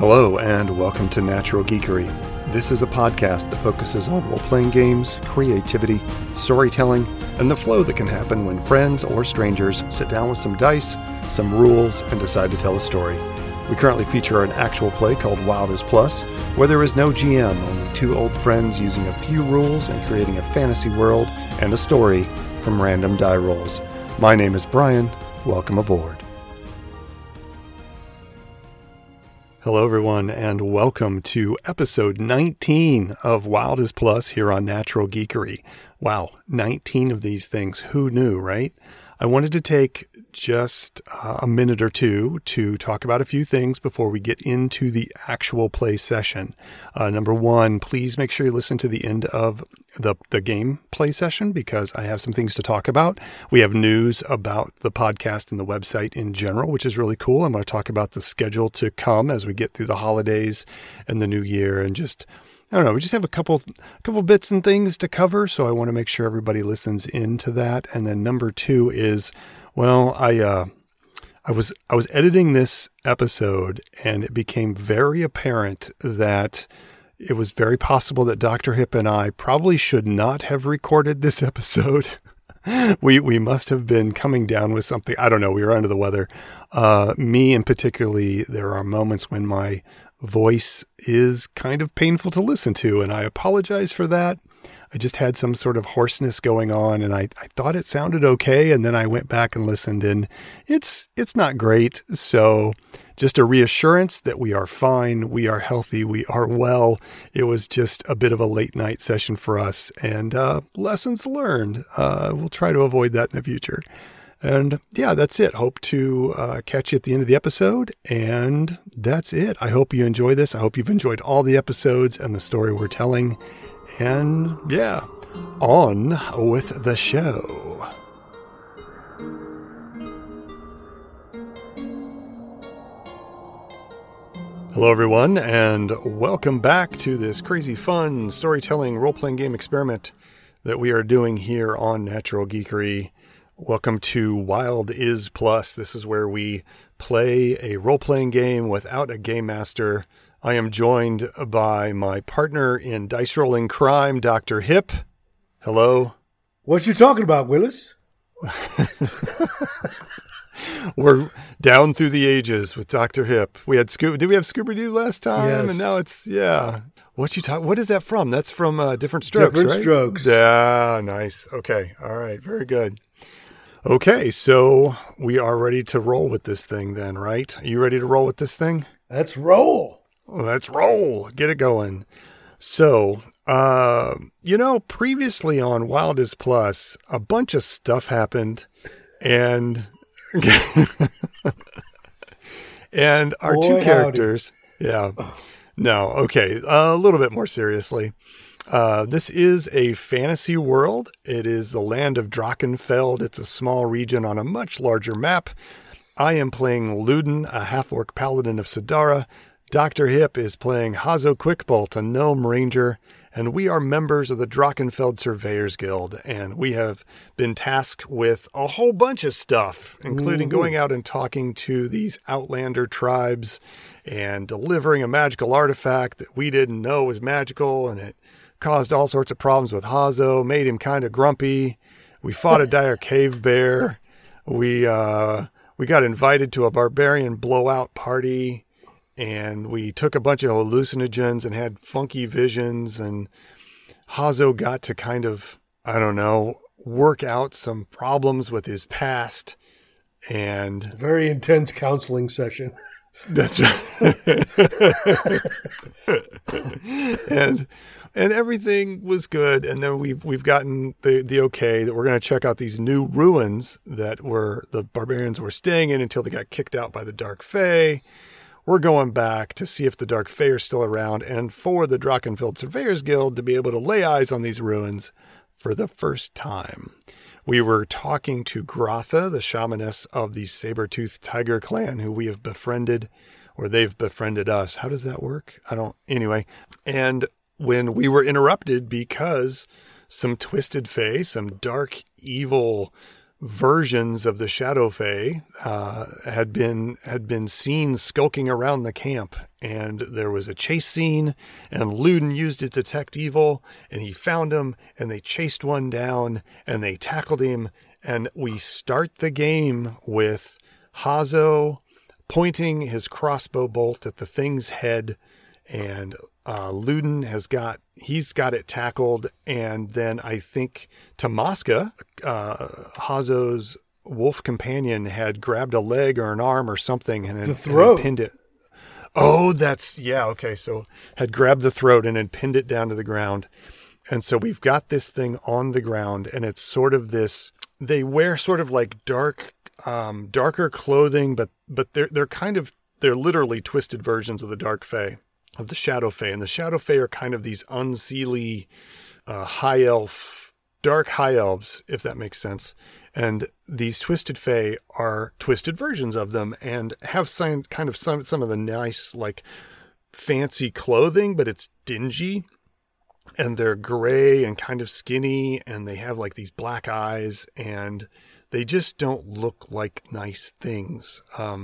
Hello and welcome to Natural Geekery. This is a podcast that focuses on role-playing games, creativity, storytelling, and the flow that can happen when friends or strangers sit down with some dice, some rules, and decide to tell a story. We currently feature an actual play called Wild is Plus, where there is no GM, only two old friends using a few rules and creating a fantasy world and a story from random die rolls. My name is Brian. Welcome aboard. Hello, everyone, and welcome to episode 19 of Wild is Plus here on Natural Geekery. Wow, 19 of these things. Who knew, right? I wanted to take just a minute or two to talk about a few things before we get into the actual play session. Number one, please make sure you listen to the end of the game play session because I have some things to talk about. We have news about the podcast and the website in general, which is really cool. I'm going to talk about the schedule to come as we get through the holidays and the new year and just I don't know. We just have a couple bits and things to cover, so I want to make sure everybody listens into that. And then number two is, well, I was editing this episode, and it became very apparent that it was very possible that Dr. Hip and I probably should not have recorded this episode. We must have been coming down with something. I don't know. We were under the weather. Me, and particularly, there are moments when my voice is kind of painful to listen to, and I apologize for that. I just had some sort of hoarseness going on, and I thought it sounded okay, and then I went back and listened, and it's not great. So just a reassurance that we are fine, we are healthy, we are well. It was just a bit of a late night session for us, and lessons learned. We'll try to avoid that in the future. And yeah, that's it. Hope to catch you at the end of the episode. And that's it. I hope you enjoy this. I hope you've enjoyed all the episodes and the story we're telling. And yeah, on with the show. Hello, everyone, and welcome back to this crazy fun storytelling role-playing game experiment that we are doing here on Natural Geekery. Welcome to Wild is Plus. This is where we play a role-playing game without a game master. I am joined by my partner in dice rolling crime, Dr. Hip. Hello. What you talking about, Willis? We're down through the ages with Dr. Hip. We had Did we have Scooby-Doo last time? Yes. And now it's, yeah. What is that from? That's from Different Strokes, Different right? Strokes. Yeah, nice. Okay. All right. Very good. Okay, so we are ready to roll with this thing then, right? Are you ready to roll with this thing? Let's roll. Let's roll. Get it going. So, previously on Wild is Plus, a bunch of stuff happened, and and our two characters, yeah. No, okay, a little bit more seriously. This is a fantasy world. It is the land of Drachenfeld. It's a small region on a much larger map. I am playing Luden, a half-orc paladin of Sidara. Dr. Hip is playing Hazo Quickbolt, a gnome ranger. And we are members of the Drachenfeld Surveyors Guild. And we have been tasked with a whole bunch of stuff, including going out and talking to these outlander tribes and delivering a magical artifact that we didn't know was magical, and it caused all sorts of problems with Hazo, made him kind of grumpy. We fought a dire cave bear. We got invited to a barbarian blowout party, and we took a bunch of hallucinogens and had funky visions, and Hazo got to kind of, I don't know, work out some problems with his past. And very intense counseling session. That's right. And everything was good. And then we've gotten the okay that we're going to check out these new ruins that the barbarians were staying in until they got kicked out by the Dark Fae. We're going back to see if the Dark Fae are still around, and for the Drachenfeld Surveyors Guild to be able to lay eyes on these ruins for the first time. We were talking to Grotha, the shamaness of the Saber-Toothed Tiger clan, who we have befriended, or they've befriended us. How does that work? Anyway. And when we were interrupted because some twisted fae, some dark, evil versions of the Shadow Fae had been seen skulking around the camp, and there was a chase scene, and Luden used it to detect evil, and he found him, and they chased one down, and they tackled him, and we start the game with Hazo pointing his crossbow bolt at the thing's head, and Luden he's got it tackled, and then I think Tamaska, Hazo's wolf companion, had grabbed a leg or an arm or something and had pinned it. Oh, okay. So had grabbed the throat and had pinned it down to the ground. And so we've got this thing on the ground, and it's sort of this, they wear sort of like darker clothing, but they're literally twisted versions of the Dark Fae, of the Shadow Fae. And the Shadow Fae are kind of these unseelie dark high elves, if that makes sense. And these Twisted Fae are twisted versions of them and have some of the nice, like, fancy clothing, but it's dingy. And they're gray and kind of skinny, and they have like these black eyes, and they just don't look like nice things.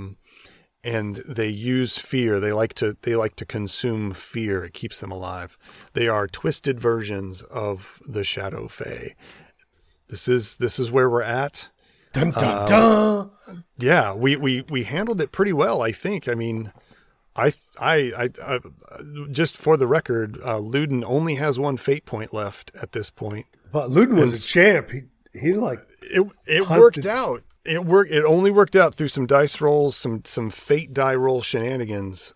And they use fear. They like to consume fear. It keeps them alive. They are twisted versions of the Shadow Fae. This is where we're at. Dun, dun, dun. Yeah, we handled it pretty well, I think. I mean, I just for the record, Luden only has one fate point left at this point. But Luden was a champ. He like it worked out. It only worked out through some dice rolls, some fate die roll shenanigans,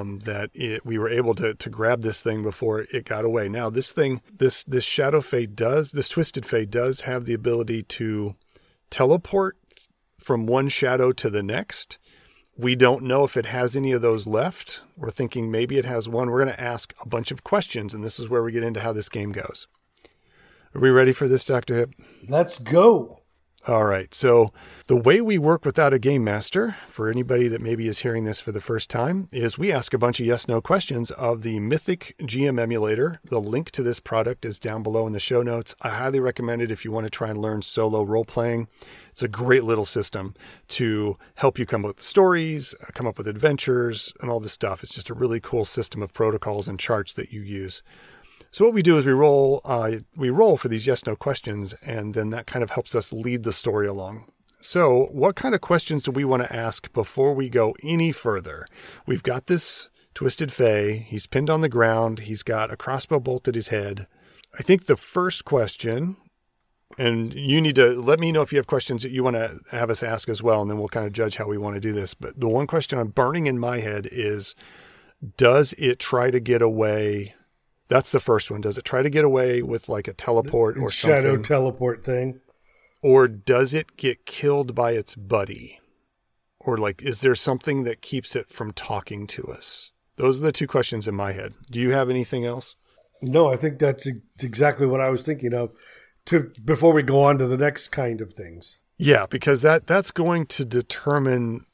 we were able to grab this thing before it got away. Now this Shadow Fae this Twisted Fae does have the ability to teleport from one shadow to the next. We don't know if it has any of those left. We're thinking maybe it has one. We're going to ask a bunch of questions, and this is where we get into how this game goes. Are we ready for this, Dr. Hip? Let's go. All right. So the way we work without a game master, for anybody that maybe is hearing this for the first time, is we ask a bunch of yes/no questions of the Mythic GM emulator. The link to this product is down below in the show notes. I highly recommend it if you want to try and learn solo role-playing. It's a great little system to help you come up with stories, come up with adventures, and all this stuff. It's just a really cool system of protocols and charts that you use. So what we do is we roll for these yes/no questions, and then that kind of helps us lead the story along. So what kind of questions do we want to ask before we go any further? We've got this Twisted Fae. He's pinned on the ground. He's got a crossbow bolt at his head. I think the first question, and you need to let me know if you have questions that you want to have us ask as well, and then we'll kind of judge how we want to do this. But the one question I'm burning in my head is, does it try to get away? That's the first one. Does it try to get away with like a teleport or something? Shadow teleport thing. Or does it get killed by its buddy? Or like, is there something that keeps it from talking to us? Those are the two questions in my head. Do you have anything else? No, I think that's exactly what I was thinking of before we go on to the next kind of things. Yeah, because that's going to determine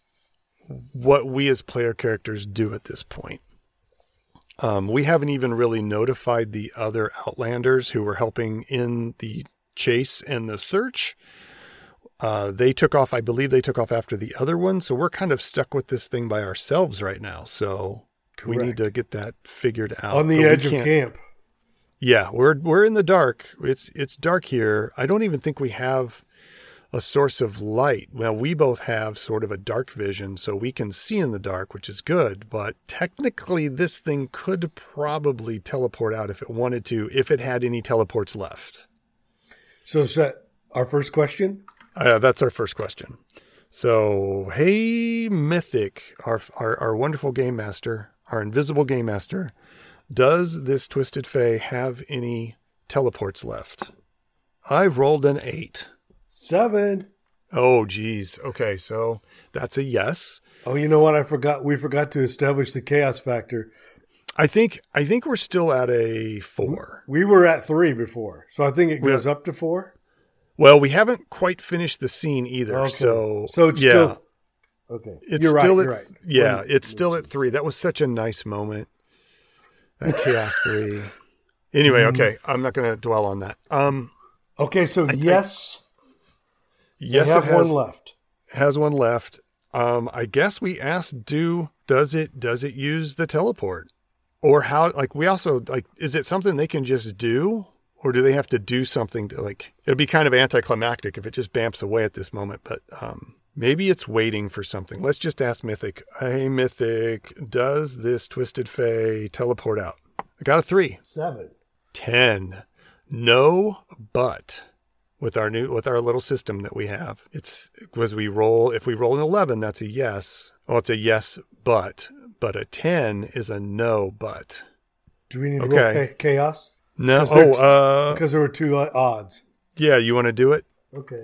what we as player characters do at this point. We haven't even really notified the other Outlanders who were helping in the chase and the search. They took off, I believe they took off after the other one. So we're kind of stuck with this thing by ourselves right now. So Correct. We need to get that figured out. On the edge of camp. Yeah, we're in the dark. It's dark here. I don't even think we have a source of light. Well, we both have sort of a dark vision, so we can see in the dark, which is good. But technically, this thing could probably teleport out if it wanted to, if it had any teleports left. So is that our first question? That's our first question. So, hey, Mythic, our wonderful game master, our invisible game master, does this Twisted Fae have any teleports left? I rolled an 8. 7. Oh, geez. Okay, so that's a yes. Oh, you know what? I forgot. We forgot to establish the chaos factor. I think we're still at a 4. We were at 3 before, so I think it goes up to 4. Well, we haven't quite finished the scene either. Okay. So it's still okay. You're right. Yeah, it's still at 3. That was such a nice moment. That chaos 3. Anyway, okay. I'm not going to dwell on that. Okay, so yes. Yes, have one left. Has one left. I guess we asked, does it use the teleport? Or how, like, we also, like, is it something they can just do? Or do they have to do something to, like, it'll be kind of anticlimactic if it just bamps away at this moment, but maybe it's waiting for something. Let's just ask Mythic. Hey, Mythic, does this Twisted Fae teleport out? I got a 3. 7. 10. No, but with our little system that we have, it's because if we roll an 11, that's a yes. Well, it's a yes, but a 10 is a no, but. Do we need to roll chaos? No. Because there were 2 odds. Yeah, you want to do it? Okay.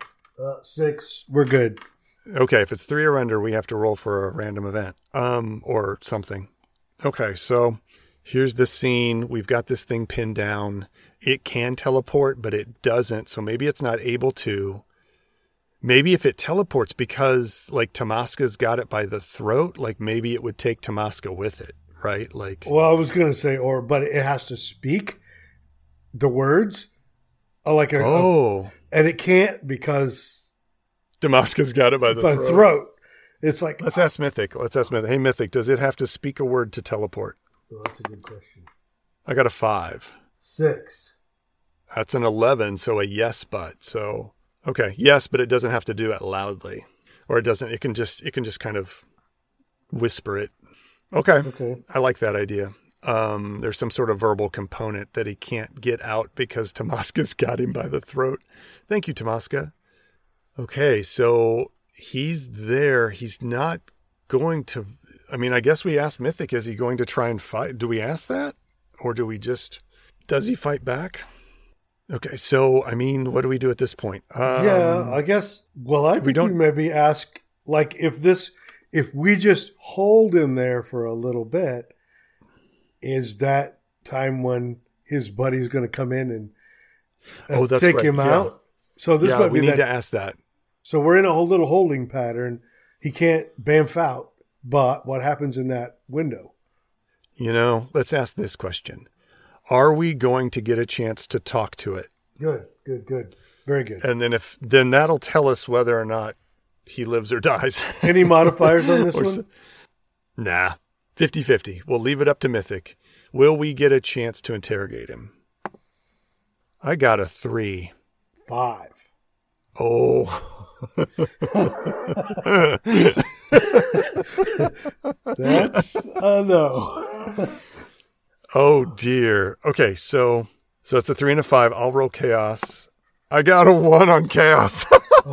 6. We're good. Okay, if it's 3 or under, we have to roll for a random event, or something. Okay, so here's the scene. We've got this thing pinned down. It can teleport, but it doesn't. So maybe it's not able to. Maybe if it teleports because, like, Tamaska's got it by the throat, like, maybe it would take Tamaska with it, right? Like, well, I was going to say, but it has to speak the words. And it can't because Tamaska's got it by the throat. It's like, let's ask Mythic. Hey, Mythic, does it have to speak a word to teleport? Oh, that's a good question. I got a 5. 6. That's an 11, so a yes, but. So, okay, yes, but it doesn't have to do it loudly. Or it can just kind of whisper it. Okay. I like that idea. There's some sort of verbal component that he can't get out because Tamaska's got him by the throat. Thank you, Tamaska. Okay, so he's there. He's not going to, I guess we asked Mythic, is he going to try and fight? Do we ask that? Or do we does he fight back? Okay, so, what do we do at this point? I guess, I think we maybe ask, like, if we just hold him there for a little bit, is that time when his buddy's going to come in and take him out? So this might be we need to ask that. So we're in a whole little holding pattern. He can't bamf out, but what happens in that window? Let's ask this question. Are we going to get a chance to talk to it? Good. Very good. And then that'll tell us whether or not he lives or dies. Any modifiers on this one? Nah, 50-50. We'll leave it up to Mythic. Will we get a chance to interrogate him? I got a 3. 5. Oh. That's a no. Oh dear. Okay, so it's a 3 and a 5. I'll roll chaos. I got a 1 on chaos.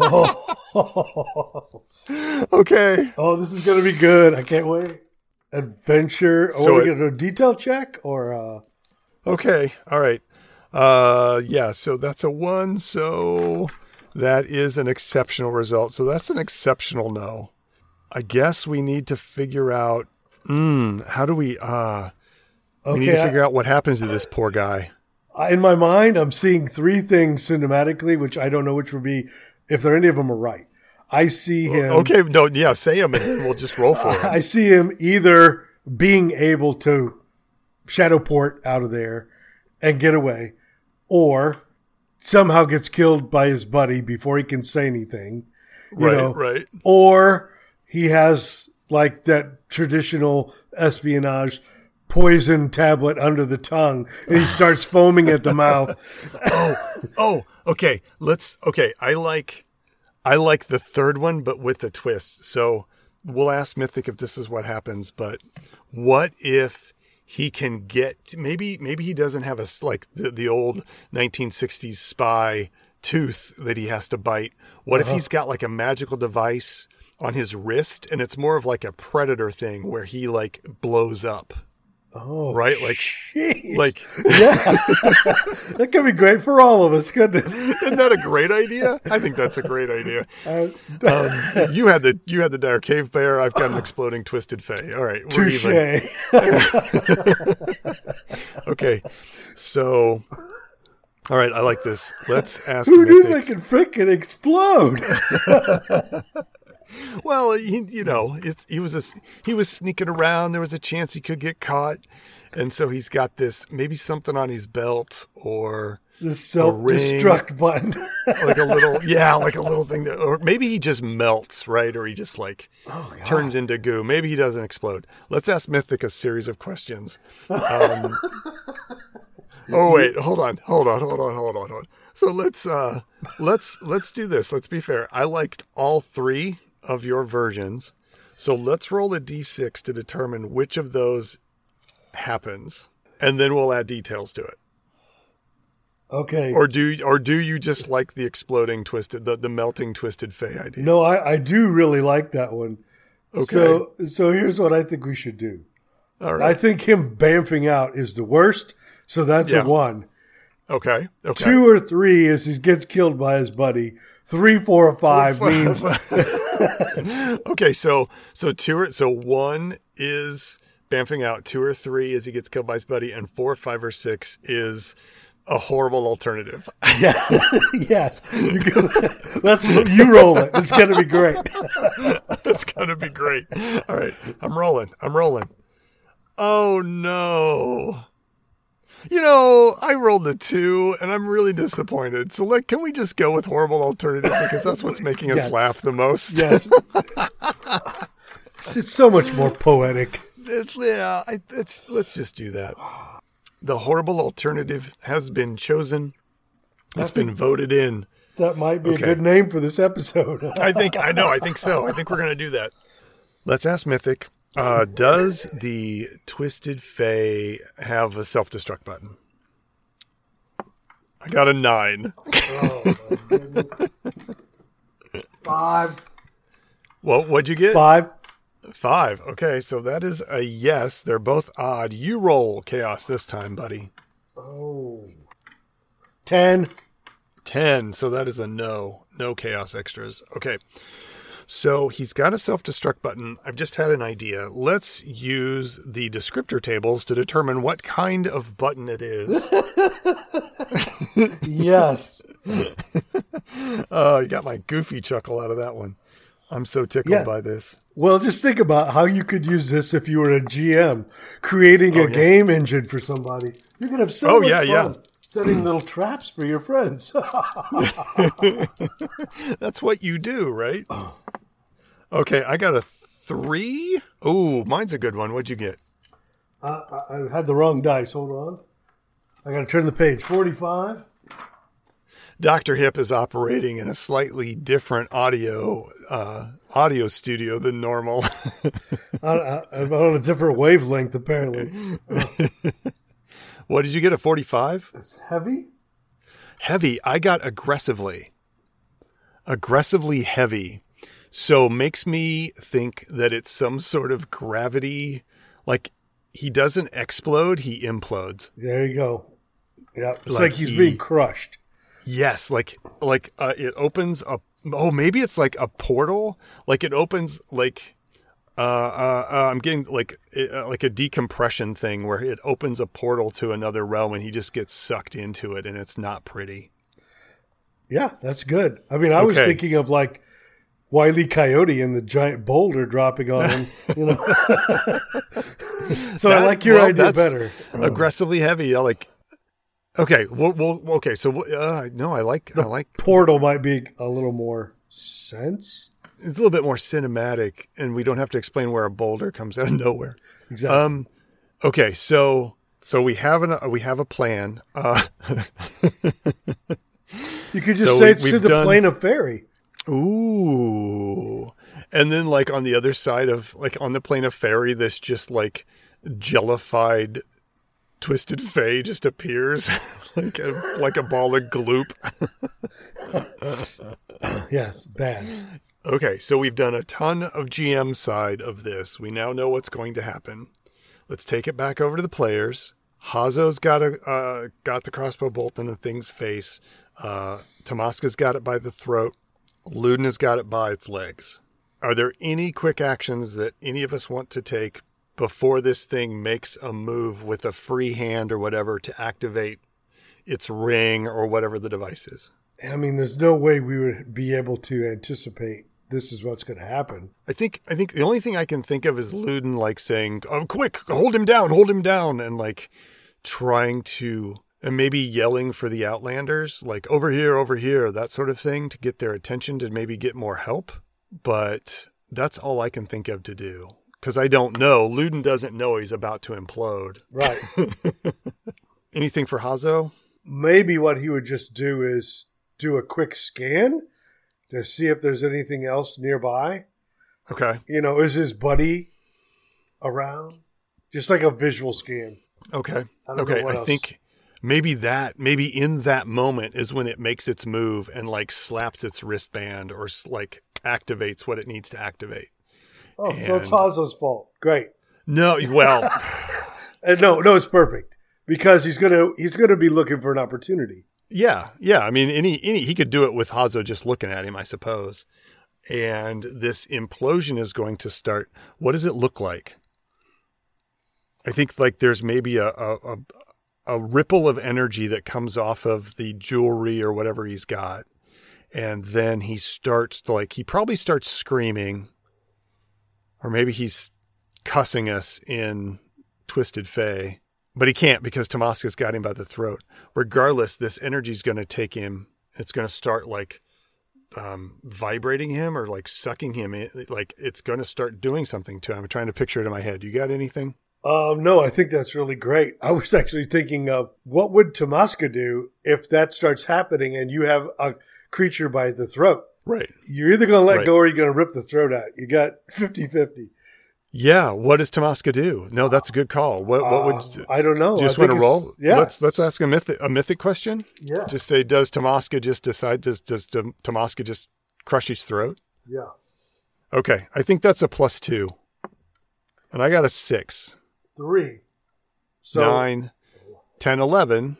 Okay. Oh, this is gonna be good. I can't wait. Adventure. So we get a detail check or? Okay. All right. So that's a 1. So that is an exceptional result. So that's an exceptional no. I guess we need to figure out. How do we? We need to figure out what happens to this poor guy. In my mind, I'm seeing 3 things cinematically, which I don't know which would be, if any of them are right. I see him. Okay, no, yeah, say him and then we'll just roll for him. I see him either being able to shadow port out of there and get away, or somehow gets killed by his buddy before he can say anything. Right. Or he has like that traditional espionage poison tablet under the tongue and he starts foaming at the mouth. Okay. I like the third one, but with a twist. So we'll ask Mythic if this is what happens, but what if he can get, maybe he doesn't have the old 1960s spy tooth that he has to bite. What if he's got like a magical device on his wrist and it's more of like a Predator thing where he like blows up? Oh, right. Yeah, that could be great for all of us, couldn't it? Isn't that a great idea? I think that's a great idea. You had the dire cave bear. I've got an exploding twisted fae. All right, we're even. Okay, so all right, I like this. Let's ask. Who knew they could freaking explode? Well, he was sneaking around. There was a chance he could get caught. And so he's got this, maybe something on his belt or The self-destruct button. like a little thing that, or maybe he just melts, right? Or he just turns into goo. Maybe he doesn't explode. Let's ask Mythic a series of questions. Oh wait, hold on. So let's do this. Let's be fair. I liked all 3 of your versions. So let's roll a d6 to determine which of those happens, and then we'll add details to it. Okay. Or do you just like the exploding twisted, the melting twisted Fae idea? No, I do really like that one. Okay. So here's what I think we should do. All right. I think him bamfing out is the worst. So that's a 1. Okay. 2 or 3 is he gets killed by his buddy. 3, 4, or 5 means. Okay. So 1 is bamfing out. 2 or 3 is he gets killed by his buddy, and 4, 5, or 6 is a horrible alternative. Yeah. Yes. That's what you roll it. It's going to be great. It's going to be great. All right. I'm rolling. Oh no. I rolled a 2 and I'm really disappointed. So can we just go with horrible alternative, because that's what's making us laugh the most. Yes. It's so much more poetic. Let's just do that. The horrible alternative has been chosen. It's been voted in. That might be a good name for this episode. I think so. I think we're going to do that. Let's ask Mythic. Does the Twisted Fae have a self-destruct button? I got a 9. Oh, my goodness. 5. Well, what'd you get? 5. 5. Okay, so that is a yes. They're both odd. You roll chaos this time, buddy. Oh. 10. 10. So that is a no. No chaos extras. Okay. So he's got a self-destruct button. I've just had an idea. Let's use the descriptor tables to determine what kind of button it is. Yes. You got my goofy chuckle out of that one. I'm so tickled by this. Well, just think about how you could use this if you were a GM creating a game engine for somebody. You could have so much fun setting little traps for your friends. That's what you do, right? Okay, I got a 3. Oh, mine's a good one. What'd you get? I had the wrong dice. Hold on. I got to turn the page. 45. Dr. Hip is operating in a slightly different audio studio than normal. I'm on a different wavelength, apparently. What did you get, a 45? It's heavy? Heavy. I got aggressively. Aggressively heavy. So makes me think that it's some sort of gravity. Like, he doesn't explode, he implodes. There you go. Yeah, it's like he's being crushed. Yes, like it opens up. Oh, maybe it's like a portal. Like it opens like I'm getting like a decompression thing where it opens a portal to another realm and he just gets sucked into it, and it's not pretty. Yeah, that's good. I mean, I was thinking of like Wile E. Coyote and the giant boulder dropping on him. So I like your idea better. Aggressively heavy. Okay. Okay. So, no, I like portal might be a little more sense. It's a little bit more cinematic, and we don't have to explain where a boulder comes out of nowhere. Exactly. Okay. So we have a plan. You could just say it's to the plane of fairy. Ooh. And then like on the other side of on the plane of fairy, this just like jellified Twisted Fae just appears like a ball of gloop. Yeah, it's bad. Okay, so we've done a ton of GM side of this. We now know what's going to happen. Let's take it back over to the players. Hazo's got the crossbow bolt in the thing's face. Tomaska's got it by the throat. Ludna's got it by its legs. Are there any quick actions that any of us want to take before this thing makes a move with a free hand or whatever to activate its ring or whatever the device is? I mean, there's no way we would be able to anticipate this is what's going to happen. I think the only thing I can think of is Luden saying, "Oh, quick, hold him down," and trying to And maybe yelling for the Outlanders, like over here, that sort of thing, to get their attention, to maybe get more help. But that's all I can think of to do. Because I don't know. Luden doesn't know he's about to implode. Right. Anything for Hazo? Maybe what he would just do is do a quick scan to see if there's anything else nearby. Okay. Is his buddy around? Just like a visual scan. Okay. I think maybe in that moment is when it makes its move and like slaps its wristband or like activates what it needs to activate. Oh, so it's Hazo's fault. Great. No, well, no, it's perfect because he's gonna be looking for an opportunity. Yeah. I mean, he could do it with Hazo just looking at him, I suppose. And this implosion is going to start. What does it look like? I think like there's maybe a ripple of energy that comes off of the jewelry or whatever he's got. And then he probably starts screaming, or maybe he's cussing us in Twisted Fae, but he can't because Tomaska's got him by the throat. Regardless, this energy is going to take him. It's going to start like vibrating him or like sucking him in. Like it's going to start doing something to him. I'm trying to picture it in my head. You got anything? No, I think that's really great. I was actually thinking of what would Tomaska do if that starts happening and you have a creature by the throat. Right. You're either going to let go or you're going to rip the throat out. You got 50-50. Yeah. What does Tomaska do? No, that's a good call. What would I don't know. Do you just want to roll? Yeah. Let's ask a mythic question. Yeah. Just say, does Tomaska just decide? Does Tomaska just crush his throat? Yeah. Okay. I think that's a +2, and I got a 6. 3. So 9, 10, 11.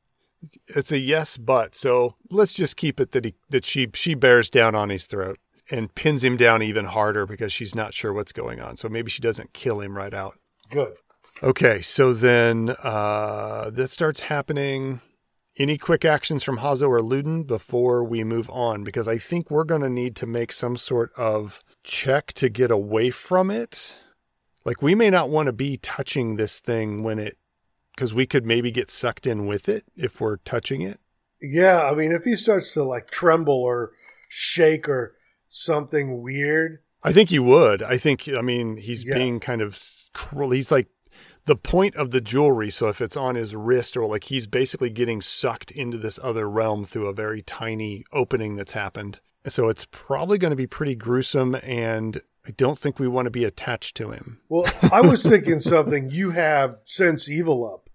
It's a yes, but so let's just keep it that she bears down on his throat and pins him down even harder because she's not sure what's going on. So maybe she doesn't kill him right out. Good. Okay, so then that starts happening. Any quick actions from Hazo or Luden before we move on? Because I think we're going to need to make some sort of check to get away from it. Like we may not want to be touching this thing because we could maybe get sucked in with it if we're touching it. Yeah, I mean, if he starts to like tremble or shake or something weird. I think he would. He's being kind of cruel. He's like the point of the jewelry. So if it's on his wrist or like he's basically getting sucked into this other realm through a very tiny opening that's happened. So it's probably going to be pretty gruesome, and I don't think we want to be attached to him. Well, I was thinking something. You have Sense Evil up.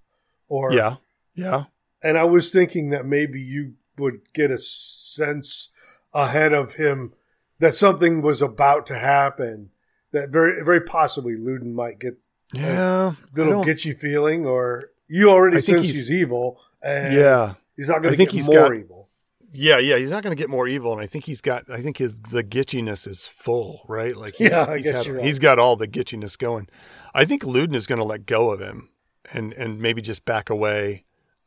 Yeah. And I was thinking that maybe you would get a sense ahead of him that something was about to happen. That very, very possibly Luden might get a little itchy feeling, or you already sense he's evil. And he's not going to get more evil. Yeah, he's not going to get more evil, and I think the gitchiness is full, right? Like he's got all the gitchiness going. I think Luden is going to let go of him and maybe just back away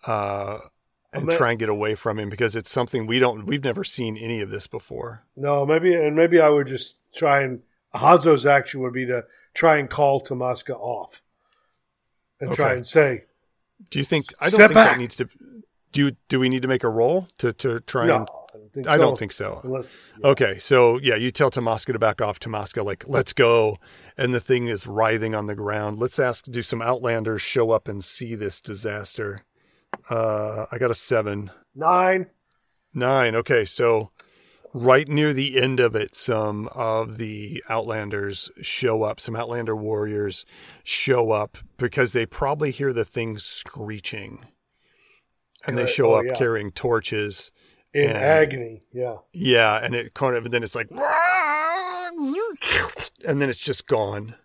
and try and get away from him because it's something we've never seen any of this before. No, maybe I would just try and Hazo's action would be to try and call Tomaska off and try and say, "Do you think? I don't think that needs to." Do we need to make a roll to try and? I don't think so. Okay, so you tell Tomaska to back off. Tomaska, like, let's go, and the thing is writhing on the ground. Let's do some Outlanders show up and see this disaster. I got a 7. 9. Okay, so right near the end of it, some of the Outlanders show up. Some Outlander warriors show up because they probably hear the thing screeching. And they show up carrying torches. In agony, yeah. Yeah, and it kind of, then it's like, and then it's just gone.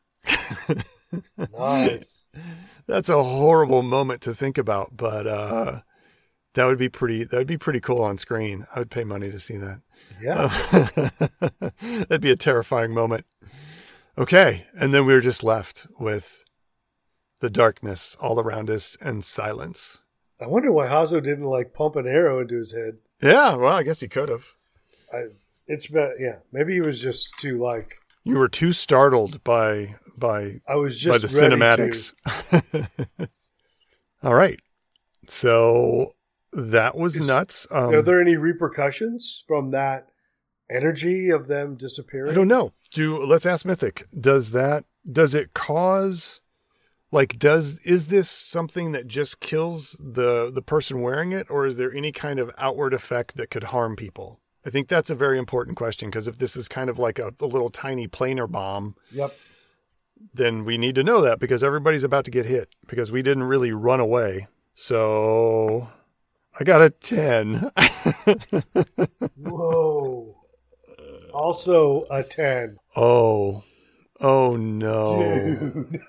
Nice. That's a horrible moment to think about, but that would be pretty cool on screen. I would pay money to see that. Yeah. That'd be a terrifying moment. Okay, and then we were just left with the darkness all around us and silence. I wonder why Hazo didn't pump an arrow into his head. Yeah, well, I guess he could have. Maybe he was just too You were too startled by I was just by the cinematics. All right. So that was nuts. Are there any repercussions from that energy of them disappearing? I don't know. Let's ask Mythic. Does it cause, is this something that just kills the person wearing it, or is there any kind of outward effect that could harm people? I think that's a very important question, because if this is kind of like a little tiny planar bomb, yep, then we need to know that, because everybody's about to get hit, because we didn't really run away. So I got a 10. Whoa. Also a 10. Oh no. Dude.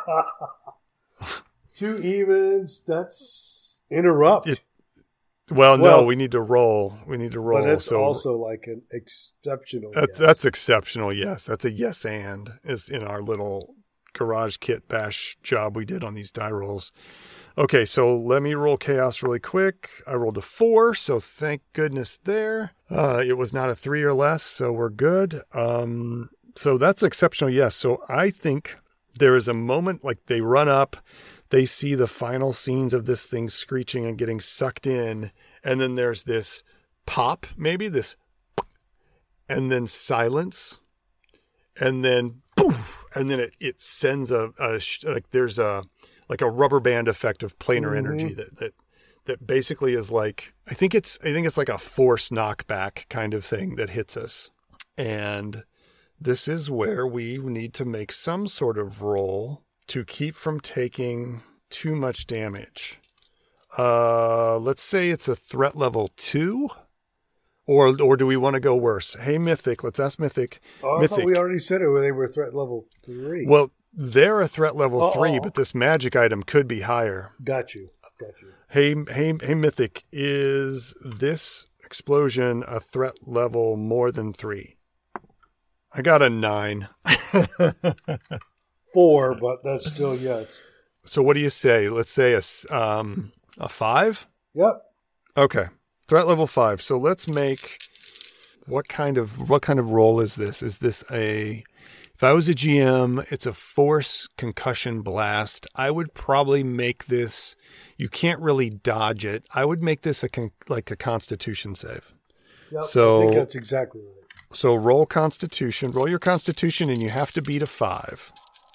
2 evens, that's interrupt. No, we need to roll. But it's also like an exceptional yes. That's exceptional, yes. That's a yes and is in our little garage kit bash job we did on these die rolls. Okay, so let me roll chaos really quick. I rolled a 4, so thank goodness there. It was not a 3 or less, so we're good. So that's exceptional, yes. So I think there is a moment, like they run up, they see the final scenes of this thing screeching and getting sucked in, and then there's this pop, maybe this, and then silence, and then poof, and then it sends there's a rubber band effect of planar energy that basically is like, I think it's like a force knockback kind of thing that hits us. And this is where we need to make some sort of roll to keep from taking too much damage. Let's say it's a threat level 2, or do we want to go worse? Hey, Mythic, let's ask Mythic. Oh, I thought we already said it when they were threat level 3. Well, they're a threat level 3, but this magic item could be higher. Got you. Hey, Mythic, is this explosion a threat level more than 3? I got a 9. 4, but that's still yes. So what do you say? Let's say a 5? Yep. Okay. Threat level 5. So let's make, what kind of roll is this? Is this if I was a GM, it's a force concussion blast. I would probably make this, you can't really dodge it. I would make this like a constitution save. Yep, so, I think that's exactly right. So roll your constitution, and you have to beat a 5.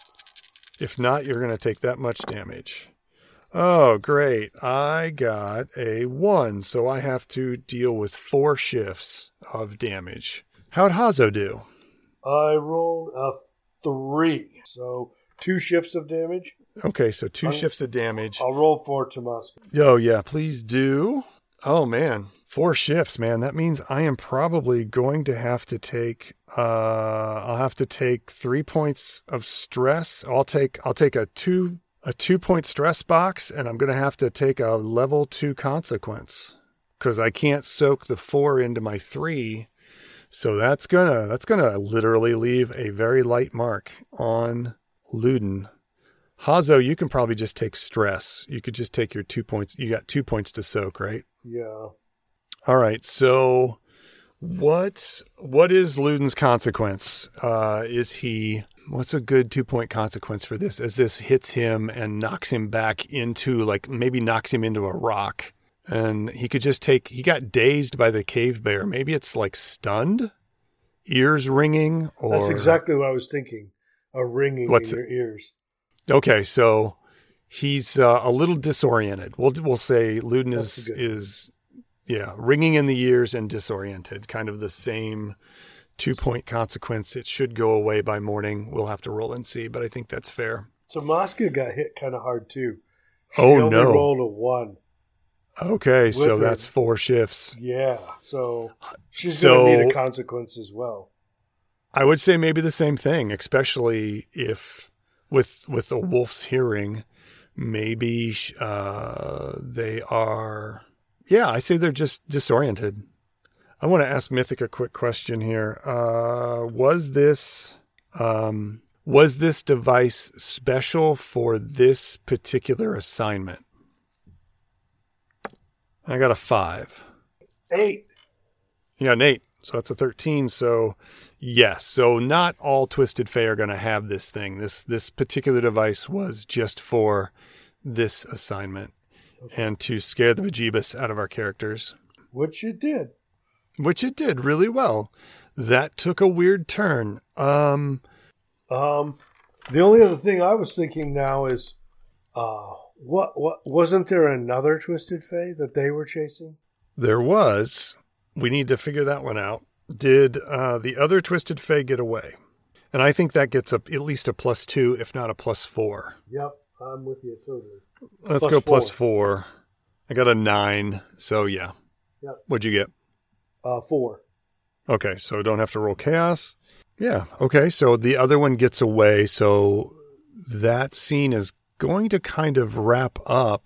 If not, you're going to take that much damage. Oh, great. I got a 1, so I have to deal with 4 shifts of damage. How'd Hazo do? I rolled a 3, so 2 shifts of damage. Okay, so 2 shifts of damage. I'll roll for Tomasky. Oh, yeah, please do. Oh, man. 4 shifts, man. That means I am probably going to have to take, I'll have to take 3 points of stress. I'll take a 2-point stress box, and I'm going to have to take a level 2 consequence, because I can't soak the 4 into my 3. So that's gonna literally leave a very light mark on Luden. Hazo, you can probably just take stress. You could just take your 2 points. You got 2 points to soak, right? Yeah. All right. So what is Luden's consequence? What's a good 2-point consequence for this? As this hits him and knocks him back into, maybe knocks him into a rock. And he got dazed by the cave bear. Maybe it's like stunned, ears ringing, or. That's exactly what I was thinking. A ringing in your ears. Okay. So he's a little disoriented. We'll say Luden is ringing in the ears and disoriented, kind of the same 2-point consequence. It should go away by morning. We'll have to roll and see, but I think that's fair. So Mosca got hit kind of hard too. She only rolled a 1. Okay, so that's 4 shifts. Yeah, so she's going to need a consequence as well. I would say maybe the same thing, especially if with the wolf's hearing, maybe they are. Yeah, I say they're just disoriented. I want to ask Mythic a quick question here. Was this device special for this particular assignment? I got a 5. 8. You got an 8, so that's a 13. So yes, so not all Twisted Fae are going to have this thing. This particular device was just for this assignment. and to scare the bejeebus out of our characters. Which it did. Which it did really well. That took a weird turn. The only other thing I was thinking now is, what wasn't there another Twisted Fae that they were chasing? There was. We need to figure that one out. Did the other Twisted Fae get away? And I think that gets at least a +2, if not a +4. Yep, I'm with you totally. Let's go +4. I got a 9, so yeah. Yep. What'd you get? 4. Okay, so don't have to roll chaos. Yeah, okay, so the other one gets away, so that scene is going to kind of wrap up.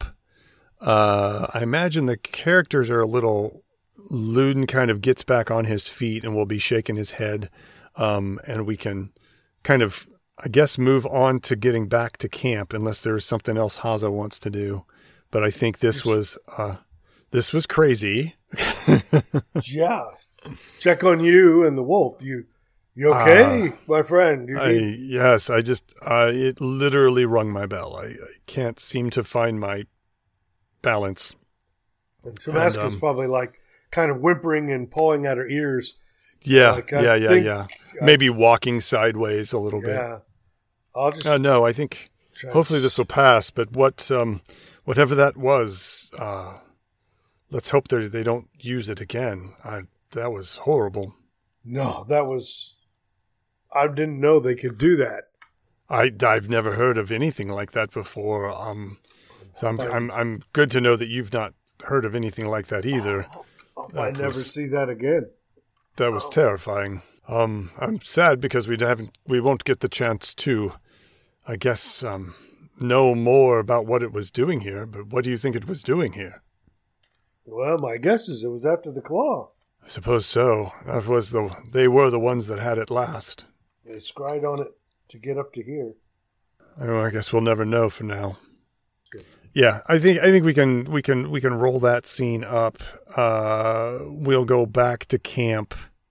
I imagine the characters are a little... Luden kind of gets back on his feet and will be shaking his head, and we can kind of, I guess, move on to getting back to camp unless there's something else Haza wants to do. But I think this was crazy. Yeah. Check on you and the wolf. You okay, my friend? Yes, it literally rung my bell. I can't seem to find my balance. And Tamaska's probably like kind of whimpering and pawing at her ears. Yeah, yeah. Maybe walking sideways a little bit. Yeah. I'll just... no, I think hopefully this will pass, but whatever that was, let's hope they don't use it again. That was horrible. No, that was... I didn't know they could do that. I've never heard of anything like that before. So I'm good to know that you've not heard of anything like that either. I never see that again. That was terrifying. I'm sad because we won't get the chance to, I guess, know more about what it was doing here. But what do you think it was doing here? Well, my guess is it was after the claw. I suppose so. They were the ones that had it last. They scried on it to get up to here. I guess we'll never know for now. Yeah, I think we can roll that scene up. We'll go back to camp.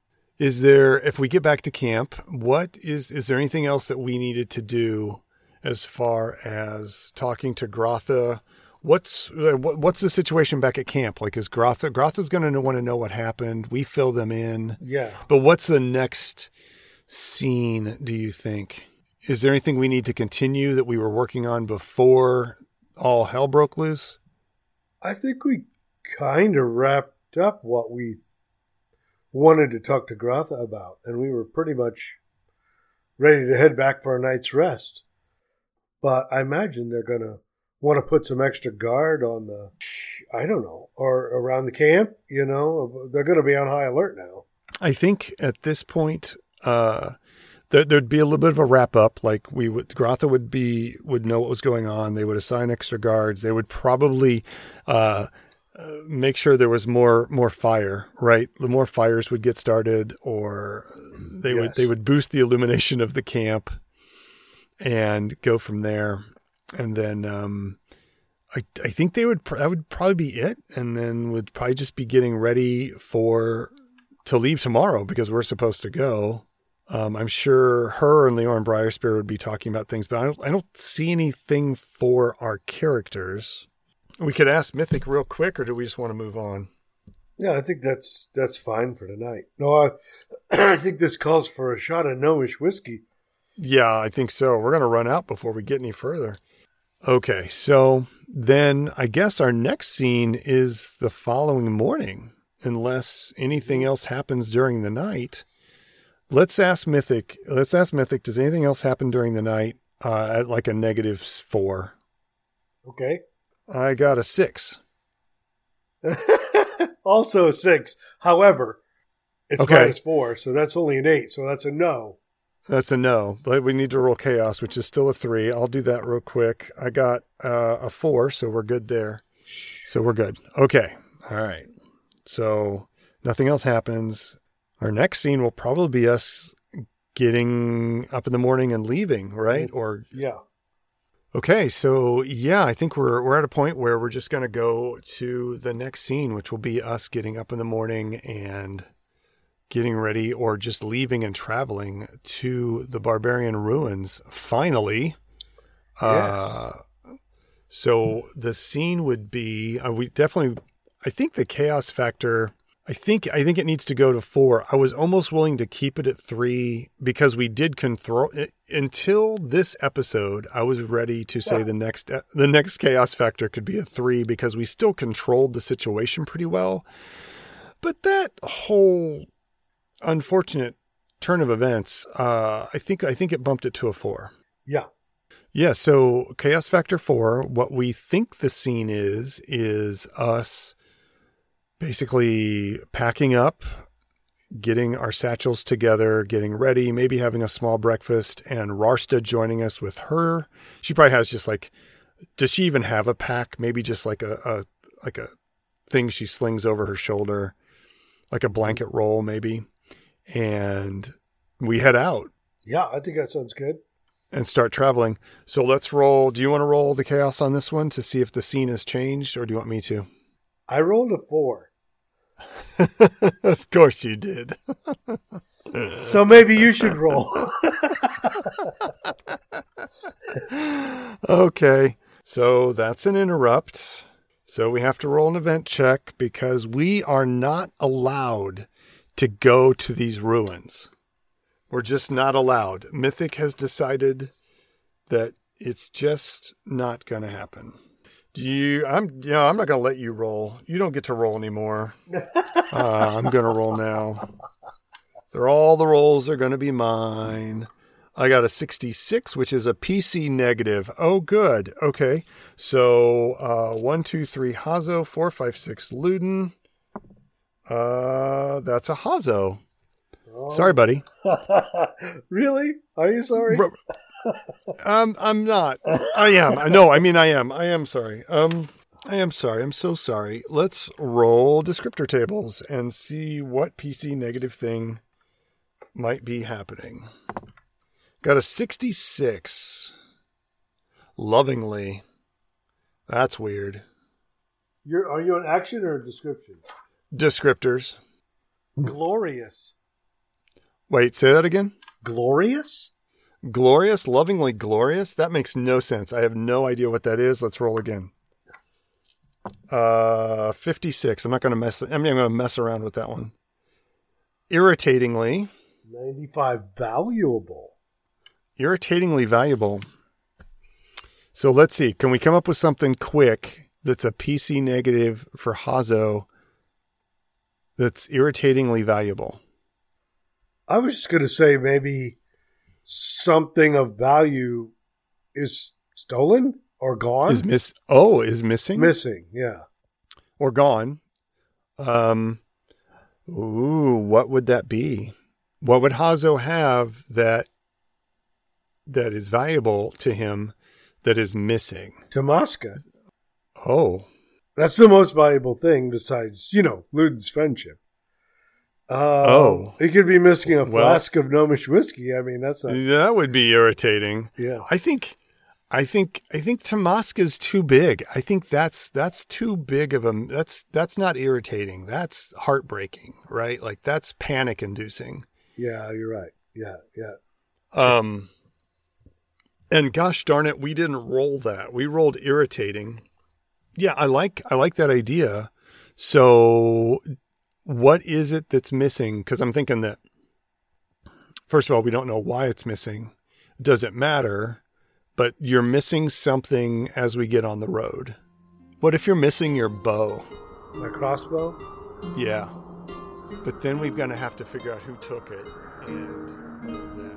If we get back to camp, is there anything else that we needed to do as far as talking to Grotha? What's the situation back at camp? Like, is Grotha's going to want to know what happened? We fill them in. Yeah. But what's the next scene, do you think? Is there anything we need to continue that we were working on before all hell broke loose? I think we kind of wrapped up what we wanted to talk to Grotha about, and we were pretty much ready to head back for a night's rest. But I imagine they're going to want to put some extra guard on or around the camp. They're going to be on high alert now. I think at this point, there'd be a little bit of a wrap up. Like Grotha would know what was going on. They would assign extra guards. They would probably make sure there was more fire. Right, the more fires would get started, or they would boost the illumination of the camp and go from there. And then I think that would probably be it. And then would probably just be getting ready to leave tomorrow because we're supposed to go. I'm sure her and Leora and Briarspear would be talking about things, but I don't see anything for our characters. We could ask Mythic real quick, or do we just want to move on? Yeah, I think that's fine for tonight. No, I think this calls for a shot of gnomish whiskey. Yeah, I think so. We're going to run out before we get any further. Okay, so then I guess our next scene is the following morning, unless anything else happens during the night. Let's ask Mythic, does anything else happen during the night at like a -4? Okay. I got a 6. Also a 6. However, it's okay. -4, so that's only an 8, so that's a no. That's a no, but we need to roll chaos, which is still a 3. I'll do that real quick. I got a 4, so we're good there. So we're good. Okay. All right. So nothing else happens. Our next scene will probably be us getting up in the morning and leaving, right? Or yeah. Okay, so yeah, I think we're at a point where we're just going to go to the next scene, which will be us getting up in the morning and getting ready, or just leaving and traveling to the Barbarian Ruins. Finally, yes. So the scene would be, I think the chaos factor, I think it needs to go to 4. I was almost willing to keep it at 3 because we did control it until this episode. I was ready to say the next chaos factor could be a 3 because we still controlled the situation pretty well. But that whole unfortunate turn of events, I think it bumped it to a 4. Yeah. Yeah. So chaos factor 4, what we think the scene is us basically packing up, getting our satchels together, getting ready, maybe having a small breakfast, and Rarsta joining us with her. She probably has just like, does she even have a pack? Maybe just like a thing she slings over her shoulder, like a blanket roll maybe. And we head out. Yeah, I think that sounds good. And start traveling. So let's roll. Do you want to roll the chaos on this one to see if the scene has changed, or do you want me to? I rolled a 4. Of course you did. So maybe you should roll. Okay. So that's an interrupt. So we have to roll an event check because we are not allowed to go to these ruins. We're just not allowed. Mythic has decided that it's just not going to happen. I'm not going to let you roll. You don't get to roll anymore. I'm going to roll now. All the rolls are going to be mine. I got a 66, which is a PC negative. Oh, good. Okay. So 1, 2, 3 Hazo, 4, 5, 6 Luden. That's a Hazo. Oh. Sorry, buddy. Really? Are you sorry? I'm not. I am. No, I mean, I am. I am sorry. I am sorry. I'm so sorry. Let's roll descriptor tables and see what PC negative thing might be happening. Got a 66. Lovingly. That's weird. Are you an action or a description? Descriptors. Glorious. Wait, say that again? Glorious? Glorious? Lovingly glorious? That makes no sense. I have no idea what that is. Let's roll again. 56. I'm going to mess around with that one. Irritatingly. 95. Valuable. Irritatingly valuable. So let's see. Can we come up with something quick that's a PC negative for Hazo that's irritatingly valuable? I was just going to say maybe something of value is stolen or gone. Is missing? Missing, yeah. Or gone. What would that be? What would Hazo have that is valuable to him that is missing? Tamaska. Oh. That's the most valuable thing besides, Luden's friendship. He could be missing a flask of Gnomish whiskey. I mean, that would be irritating. Yeah. I think Tamaska's too big. I think that's too big of a, that's not irritating. That's heartbreaking, right? Like that's panic inducing. Yeah, you're right. Yeah. And gosh darn it, we didn't roll that. We rolled irritating. Yeah, I like that idea. So what is it that's missing? Because I'm thinking that, first of all, we don't know why it's missing. Does it matter? But you're missing something as we get on the road. What if you're missing your bow? My crossbow? Yeah. But then we're going to have to figure out who took it and all of that.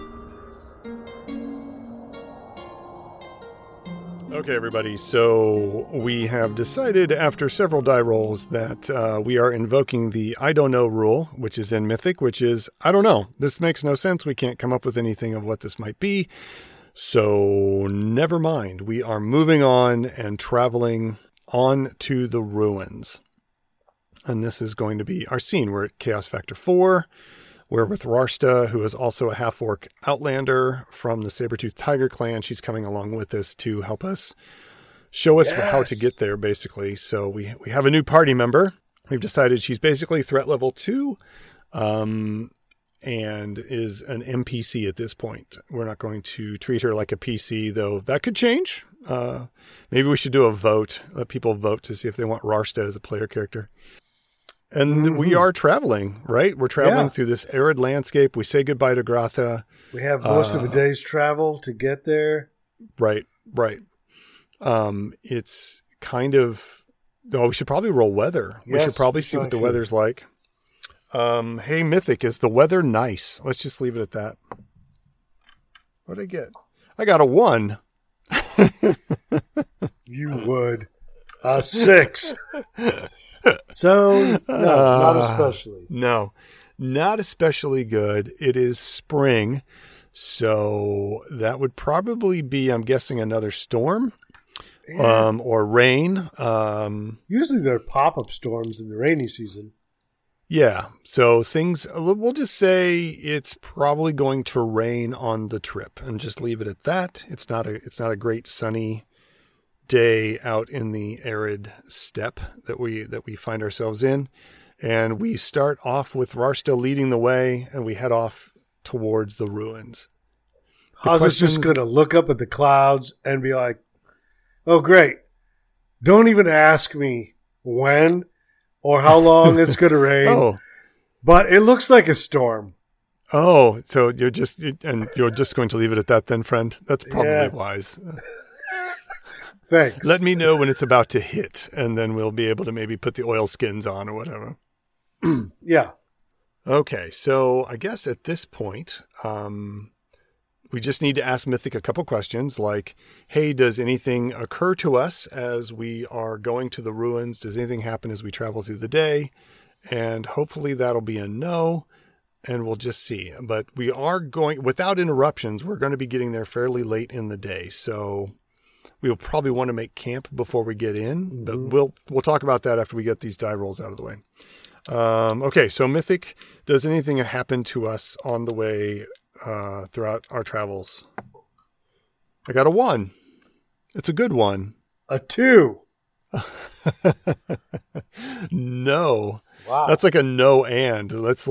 Okay, everybody. So we have decided after several die rolls that we are invoking the I don't know rule, which is in Mythic, which is, I don't know. This makes no sense. We can't come up with anything of what this might be. So never mind. We are moving on and traveling on to the ruins. And this is going to be our scene. We're at Chaos Factor 4. We're with Rarsta, who is also a half-orc outlander from the Sabertooth Tiger clan. She's coming along with us to help us show us how to get there, basically. So we have a new party member. We've decided she's basically threat level 2. and is an NPC at this point. We're not going to treat her like a PC, though that could change. Maybe we should do a vote. Let people vote to see if they want Rarsta as a player character. And we are traveling, right? We're traveling through this arid landscape. We say goodbye to Gratha. We have most of a day's travel to get there. Right. It's kind of... Oh, we should probably roll weather. We should probably see what the weather's like. Hey, Mythic, is the weather nice? Let's just leave it at that. What'd I get? I got a 1. You would. 6. So, no, not especially. No, not especially good. It is spring, so that would probably be, I'm guessing, another storm or rain. Usually there are pop-up storms in the rainy season. Yeah, so we'll just say it's probably going to rain on the trip and just leave it at that. It's not a great sunny day out in the arid steppe that we find ourselves in. And we start off with Rarsta leading the way, and we head off towards the ruins. Haza's just going to look up at the clouds and be like, oh, great. Don't even ask me when or how long it's going to rain. But it looks like a storm. Oh, so you're just going to leave it at that then, friend? That's probably wise. Thanks. Let me know when it's about to hit, and then we'll be able to maybe put the oilskins on or whatever. Yeah. Okay, so I guess at this point, we just need to ask Mythic a couple questions like, hey, does anything occur to us as we are going to the ruins? Does anything happen as we travel through the day? And hopefully that'll be a no, and we'll just see. But we are going, without interruptions, we're going to be getting there fairly late in the day, so... We'll probably want to make camp before we get in, but we'll talk about that after we get these die rolls out of the way. Okay, so Mythic, does anything happen to us on the way throughout our travels? I got a 1. It's a good one. A 2. No. Wow. That's like a no and.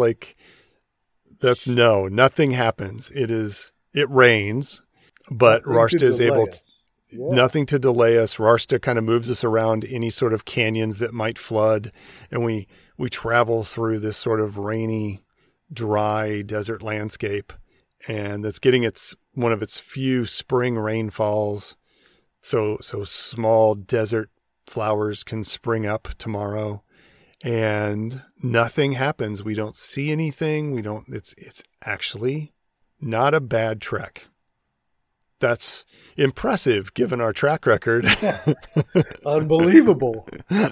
That's no. Nothing happens. It rains, but Rarsta is able to... Nothing to delay us. Rarsta kind of moves us around any sort of canyons that might flood, and we travel through this sort of rainy, dry desert landscape, and that's getting one of its few spring rainfalls. So small desert flowers can spring up tomorrow, and nothing happens. We don't see anything. It's actually not a bad trek. That's impressive given our track record. Unbelievable.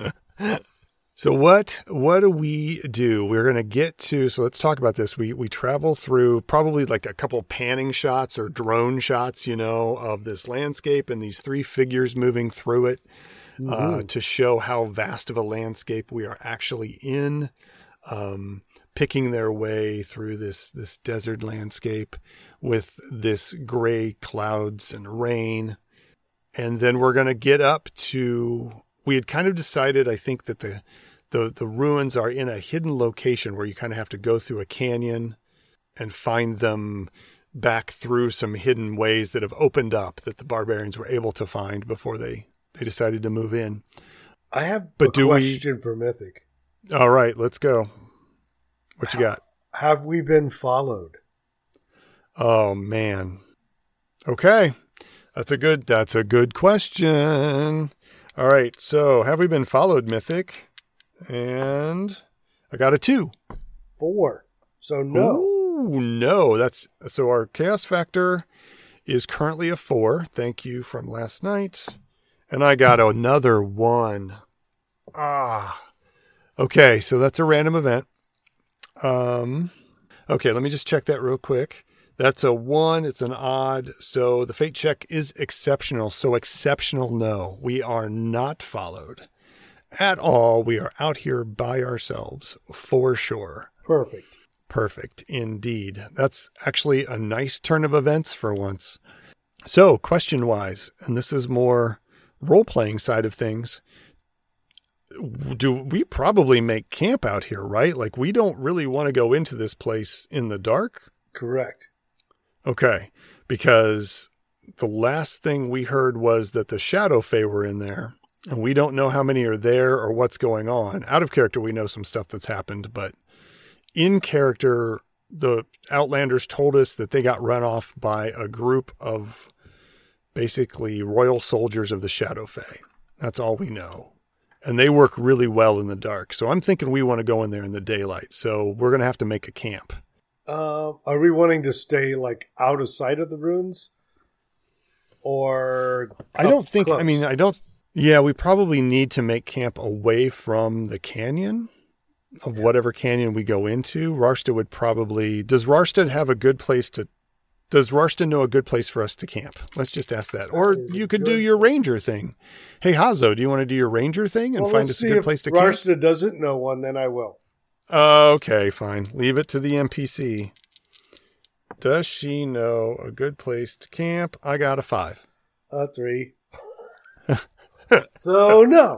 So what do we do? We're going to get to, so let's talk about this. We travel through probably like a couple panning shots or drone shots, of this landscape and these 3 figures moving through it to show how vast of a landscape we are actually in, picking their way through this desert landscape with this gray clouds and rain. And then we're going to get up to, we had kind of decided, I think, that the ruins are in a hidden location where you kind of have to go through a canyon and find them back through some hidden ways that have opened up that the barbarians were able to find before they decided to move in. I have a question for Mythic. All right, let's go. What you got? Have we been followed? Oh, man. Okay. That's a good question. All right. So have we been followed, Mythic? And I got a 2. 4. So no. Ooh, no. So our chaos factor is currently a 4. Thank you from last night. And I got another 1. Okay. So that's a random event. Okay. Let me just check that real quick. That's a 1. It's an odd. So the fate check is exceptional. So exceptional, no. We are not followed at all. We are out here by ourselves for sure. Perfect indeed. That's actually a nice turn of events for once. So question-wise, and this is more role-playing side of things, we probably make camp out here, right? Like, we don't really want to go into this place in the dark. Correct. Okay. Because the last thing we heard was that the Shadow Fae were in there, and we don't know how many are there or what's going on. Out of character, we know some stuff that's happened, but in character, the Outlanders told us that they got run off by a group of basically royal soldiers of the Shadow Fae. That's all we know. And they work really well in the dark. So I'm thinking we want to go in there in the daylight. So we're going to have to make a camp. Are we wanting to stay like out of sight of the ruins? Or I don't think, close? We probably need to make camp away from the canyon of whatever canyon we go into. Rarsta would probably, does Rarsta know a good place for us to camp? Let's just ask that. Or you could do your ranger thing. Hey, Hazo, do you want to do your ranger thing and find us a good place to camp? If Rarsta doesn't know one, then I will. Okay, fine. Leave it to the NPC. Does she know a good place to camp? I got a 5. 3. So, no.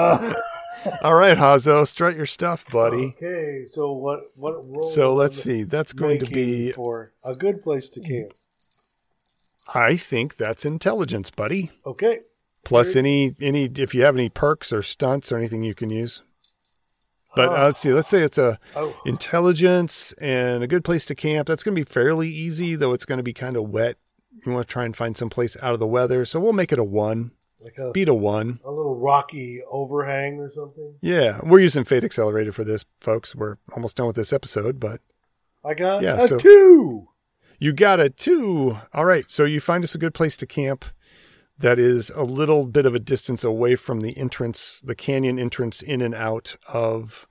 All right, Hazo, strut your stuff, buddy. Okay, so what role? So let's see. That's going to be for a good place to camp. I think that's intelligence, buddy. Okay. Plus any if you have any perks or stunts or anything you can use. But let's see. Let's say it's intelligence and a good place to camp. That's going to be fairly easy, though it's going to be kind of wet. You want to try and find some place out of the weather, so we'll make it a 1. Beat a 1. A little rocky overhang or something? Yeah. We're using Fate Accelerator for this, folks. We're almost done with this episode, but... I got a 2! You got a 2! All right. So you find us a good place to camp that is a little bit of a distance away from the entrance, the canyon entrance in and out of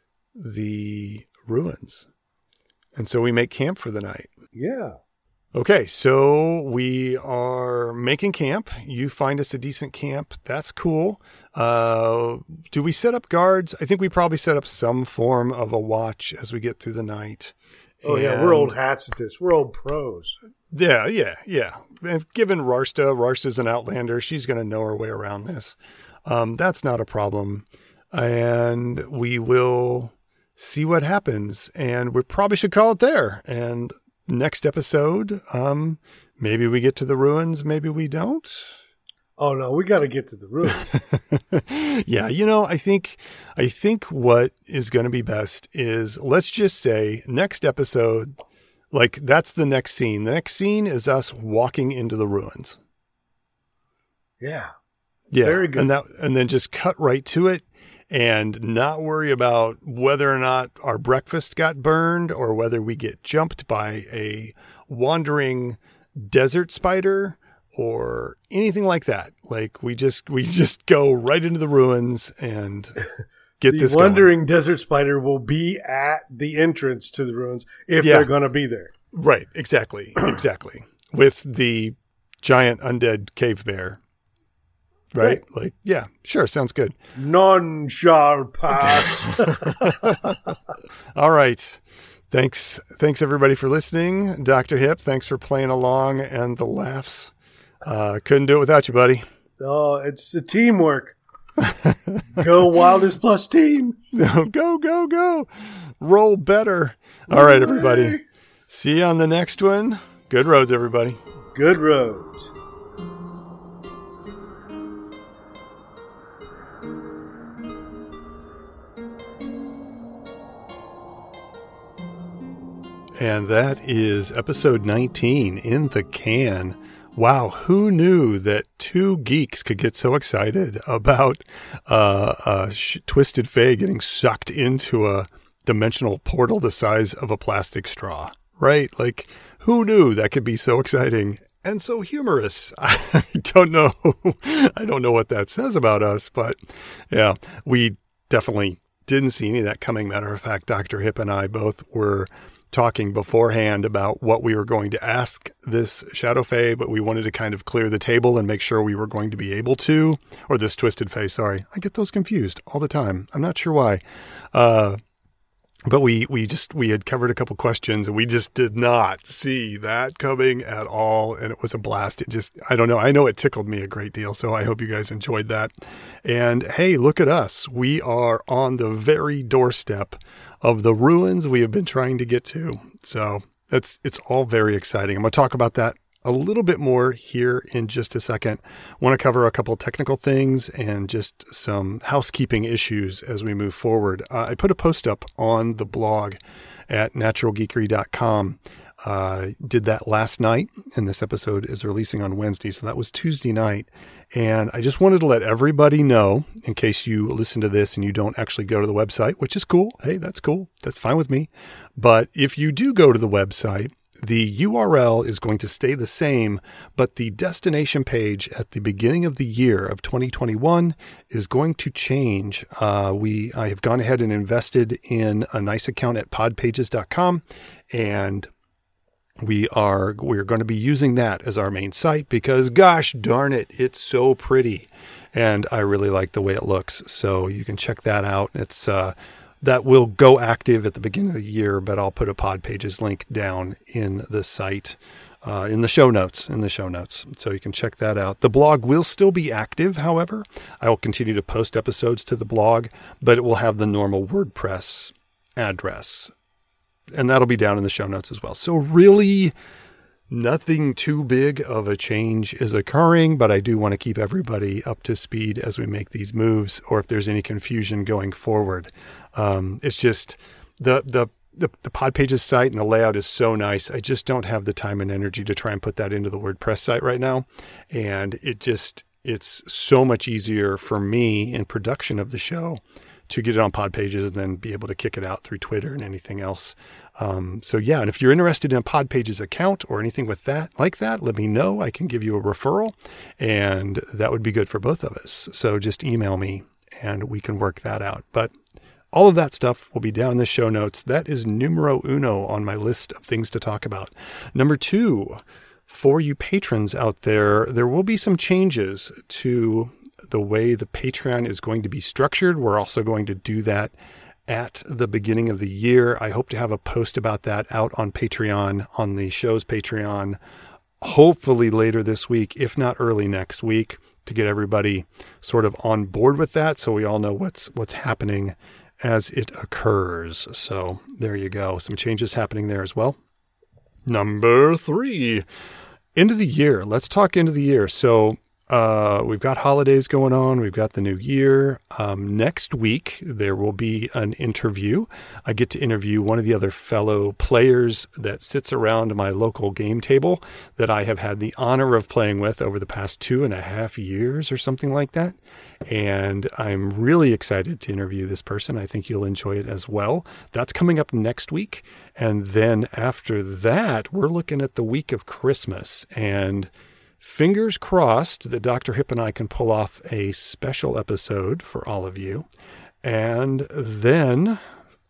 the ruins. And so we make camp for the night. Yeah. Okay, so we are making camp. You find us a decent camp. That's cool. Do we set up guards? I think we probably set up some form of a watch as we get through the night. Yeah, we're old hats at this. We're old pros. Yeah. And given Rarsta's an Outlander. She's going to know her way around this. That's not a problem. And we will see what happens. And we probably should call it there. And next episode, maybe we get to the ruins, maybe we don't. Oh no, we got to get to the ruins. Yeah, I think what is going to be best is, let's just say next episode, like that's the next scene. The next scene is us walking into the ruins. Yeah. Very good. And then just cut right to it. And not worry about whether or not our breakfast got burned or whether we get jumped by a wandering desert spider or anything like that. Like we just go right into the ruins and get this going. The wandering desert spider will be at the entrance to the ruins if they're going to be there. Right. Exactly. With the giant undead cave bear. Right? Like, yeah, sure. Sounds good. None shall pass. All right. Thanks everybody for listening. Dr. Hip, thanks for playing along and the laughs. Couldn't do it without you, buddy. Oh, it's a teamwork. Go Wildest Plus team. Go. Roll better. All right, everybody. See you on the next one. Good roads, everybody. Good roads. And that is episode 19 in the can. Wow, who knew that 2 geeks could get so excited about Twisted Fae getting sucked into a dimensional portal the size of a plastic straw, right? Like, who knew that could be so exciting and so humorous? I don't know what that says about us, but yeah, we definitely didn't see any of that coming. Matter of fact, Dr. Hip and I both were talking beforehand about what we were going to ask this Shadow Fae, but we wanted to kind of clear the table and make sure we were going to be able to, or this Twisted Fae, sorry. I get those confused all the time. I'm not sure why. But we had covered a couple questions and we just did not see that coming at all. And it was a blast. I don't know. I know it tickled me a great deal. So I hope you guys enjoyed that. And hey, look at us. We are on the very doorstep of the ruins we have been trying to get to. So it's all very exciting. I'm going to talk about that a little bit more here in just a second. I want to cover a couple technical things and just some housekeeping issues as we move forward. I put a post up on the blog at naturalgeekery.com. Did that last night, and this episode is releasing on Wednesday. So that was Tuesday night. And I just wanted to let everybody know, in case you listen to this and you don't actually go to the website, which is cool. Hey, that's cool. That's fine with me. But if you do go to the website, the URL is going to stay the same, but the destination page at the beginning of the year of 2021 is going to change. I have gone ahead and invested in a nice account at podpages.com, and we are going to be using that as our main site because, gosh darn it, it's so pretty, and I really like the way it looks. So you can check that out. It's that will go active at the beginning of the year, but I'll put a Pod Pages link down in the site, in the show notes, So you can check that out. The blog will still be active. However, I will continue to post episodes to the blog, but it will have the normal WordPress address, and that'll be down in the show notes as well. So really nothing too big of a change is occurring, but I do want to keep everybody up to speed as we make these moves, or if there's any confusion going forward. It's just the Pod Pages site and the layout is so nice. I just don't have the time and energy to try and put that into the WordPress site right now. And it's so much easier for me in production of the show to get it on Pod Pages and then be able to kick it out through Twitter and anything else. So yeah, and if you're interested in a Pod Pages account or anything with that, like that, let me know. I can give you a referral, and that would be good for both of us. So just email me and we can work that out. But all of that stuff will be down in the show notes. That is numero uno on my list of things to talk about. Number 2, for you patrons out there, there will be some changes to the way the Patreon is going to be structured. We're also going to do that at the beginning of the year. I hope to have a post about that out on Patreon, on the show's Patreon, hopefully later this week, if not early next week, to get everybody sort of on board with that so we all know what's happening as it occurs. So there you go. Some changes happening there as well. Number 3, end of the year. Let's talk end of the year. So we've got holidays going on. We've got the new year. Next week, there will be an interview. I get to interview one of the other fellow players that sits around my local game table that I have had the honor of playing with over the past 2.5 years or something like that. And I'm really excited to interview this person. I think you'll enjoy it as well. That's coming up next week. And then after that, we're looking at the week of Christmas, and fingers crossed that Dr. Hip and I can pull off a special episode for all of you. And then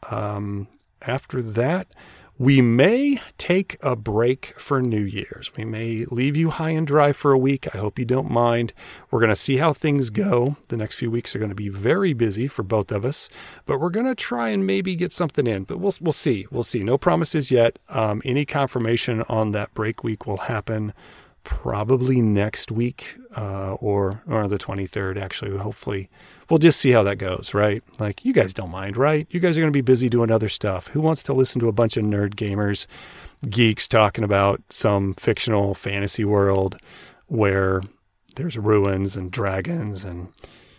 after that, we may take a break for New Year's. We may leave you high and dry for a week. I hope you don't mind. We're going to see how things go. The next few weeks are going to be very busy for both of us, but we're going to try and maybe get something in. But we'll see. We'll see. No promises yet. Any confirmation on that break week will happen probably next week, or the 23rd, actually. Hopefully we'll just see how that goes, right? Like, you guys don't mind, right? You guys are going to be busy doing other stuff. Who wants to listen to a bunch of nerd gamers, geeks talking about some fictional fantasy world where there's ruins and dragons and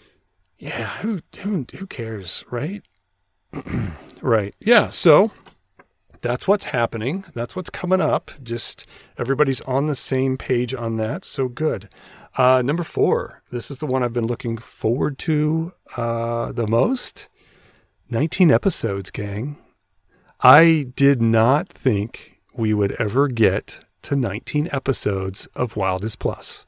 who cares, right? Right. Yeah. So that's what's happening. That's what's coming up. Just everybody's on the same page on that. So good. Number 4, this is the one I've been looking forward to the most. 19 episodes, gang. I did not think we would ever get to 19 episodes of Wildest Plus.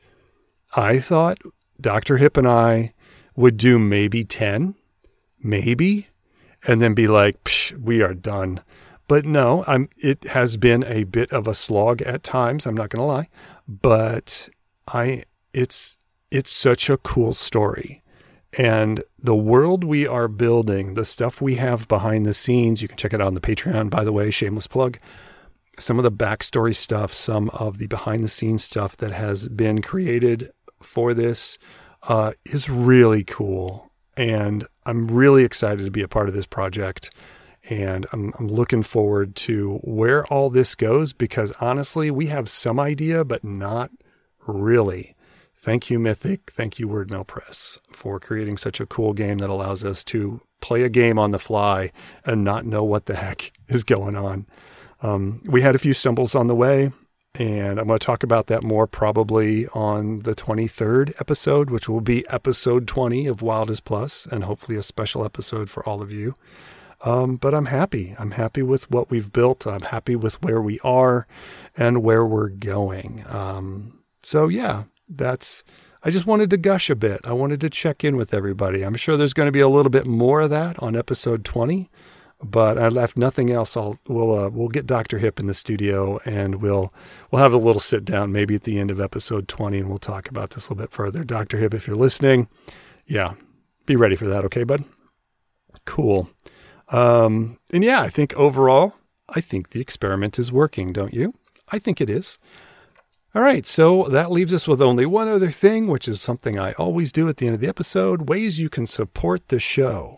I thought Dr. Hip and I would do maybe 10, maybe, and then be like, we are done. But no, it has been a bit of a slog at times. I'm not going to lie, but it's such a cool story. And the world we are building, the stuff we have behind the scenes, you can check it out on the Patreon, by the way, shameless plug. Some of the backstory stuff, some of the behind the scenes stuff that has been created for this is really cool. And I'm really excited to be a part of this project. And I'm looking forward to where all this goes, because honestly, we have some idea, but not really. Thank you, Mythic. Thank you, Word Mail Press, for creating such a cool game that allows us to play a game on the fly and not know what the heck is going on. We had a few stumbles on the way, and I'm going to talk about that more probably on the 23rd episode, which will be episode 20 of Wild is Plus, and hopefully a special episode for all of you. But I'm happy. I'm happy with what we've built. I'm happy with where we are and where we're going. So yeah, I just wanted to gush a bit. I wanted to check in with everybody. I'm sure there's going to be a little bit more of that on episode 20, but I left nothing else. We'll get Dr. Hip in the studio, and we'll have a little sit down maybe at the end of episode 20, and we'll talk about this a little bit further. Dr. Hip, if you're listening, yeah, be ready for that. Okay, bud? Cool. And yeah, I think overall, the experiment is working, don't you? I think it is. All right, so that leaves us with only one other thing, which is something I always do at the end of the episode: ways you can support the show.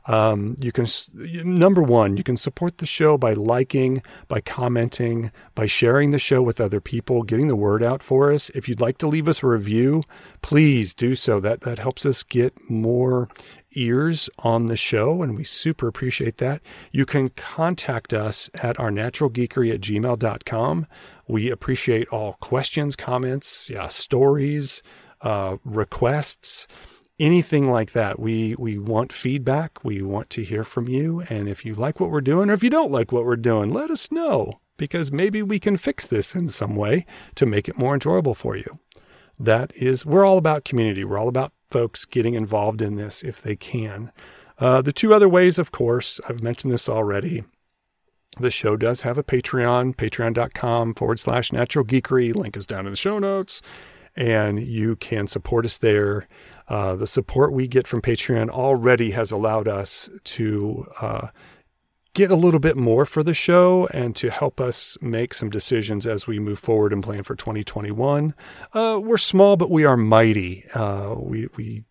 Number one, you can support the show by liking, by commenting, by sharing the show with other people, getting the word out for us. If you'd like to leave us a review, please do so. That helps us get more ears on the show, and we super appreciate that. You can contact us at ournaturalgeekery@gmail.com. We appreciate all questions, comments, stories, requests, anything like that. We want feedback. We want to hear from you. And if you like what we're doing, or if you don't like what we're doing, let us know, because maybe we can fix this in some way to make it more enjoyable for you. We're all about community. We're all about folks getting involved in this if they can. The two other ways, of course, I've mentioned this already. The show does have a Patreon, patreon.com/naturalgeekery. Link is down in the show notes, and you can support us there. The support we get from Patreon already has allowed us to get a little bit more for the show and to help us make some decisions as we move forward and plan for 2021. We're small, but we are mighty. We're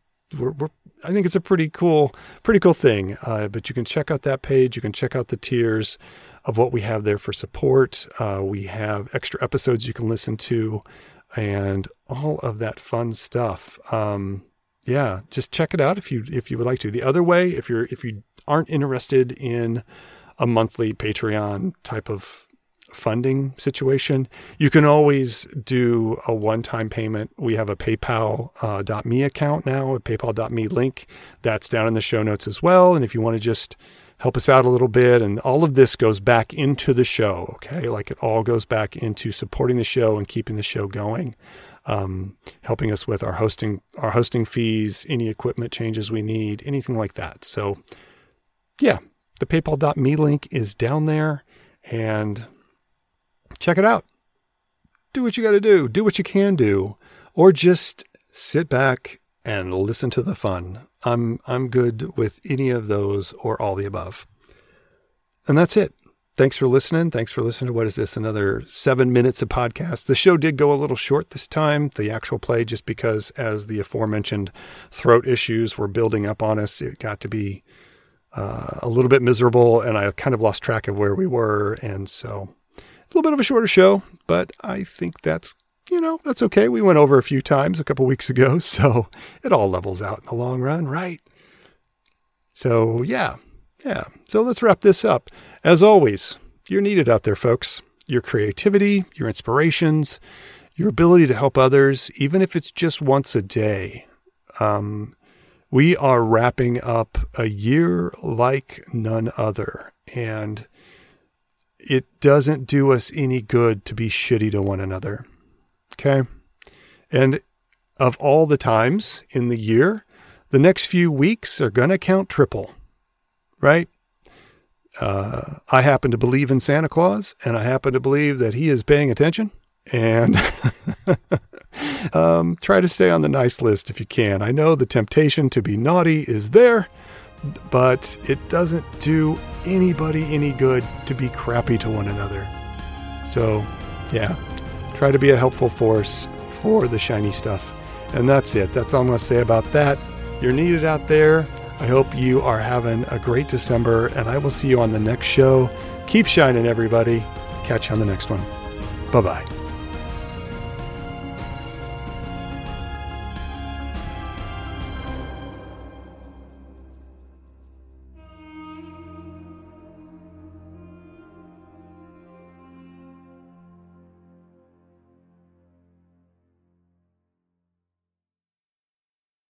I think it's a pretty cool thing. But you can check out that page. You can check out the tiers of what we have there for support. We have extra episodes you can listen to and all of that fun stuff. Just check it out if you would like to. The other way, if you aren't interested in a monthly Patreon type of funding situation, you can always do a one-time payment. We have a PayPal.me account now, a PayPal.me link that's down in the show notes as well. And if you want to just help us out a little bit, and all of this goes back into the show, okay? Like, it all goes back into supporting the show and keeping the show going, helping us with our hosting fees, any equipment changes we need, anything like that. So yeah, the PayPal.me link is down there, and check it out. Do what you got to do. Do what you can do, or just sit back and listen to the fun. I'm good with any of those or all the above. And that's it. Thanks for listening. Thanks for listening to, what is this, another 7 minutes of podcast. The show did go a little short this time, the actual play, just because as the aforementioned throat issues were building up on us, it got to be a little bit miserable, and I kind of lost track of where we were. And so a little bit of a shorter show, but I think that's okay. We went over a few times a couple weeks ago, so it all levels out in the long run, right? So yeah. So let's wrap this up. As always, you're needed out there, folks. Your creativity, your inspirations, your ability to help others, even if it's just once a day. We are wrapping up a year like none other, and it doesn't do us any good to be shitty to one another. Okay. And of all the times in the year, the next few weeks are going to count triple, right? I happen to believe in Santa Claus, and I happen to believe that he is paying attention. And Try to stay on the nice list if you can. I know the temptation to be naughty is there, but it doesn't do anybody any good to be crappy to one another. So, yeah, try to be a helpful force for the shiny stuff. And that's it. That's all I'm going to say about that. You're needed out there. I hope you are having a great December, and I will see you on the next show. Keep shining, everybody. Catch you on the next one. Bye-bye.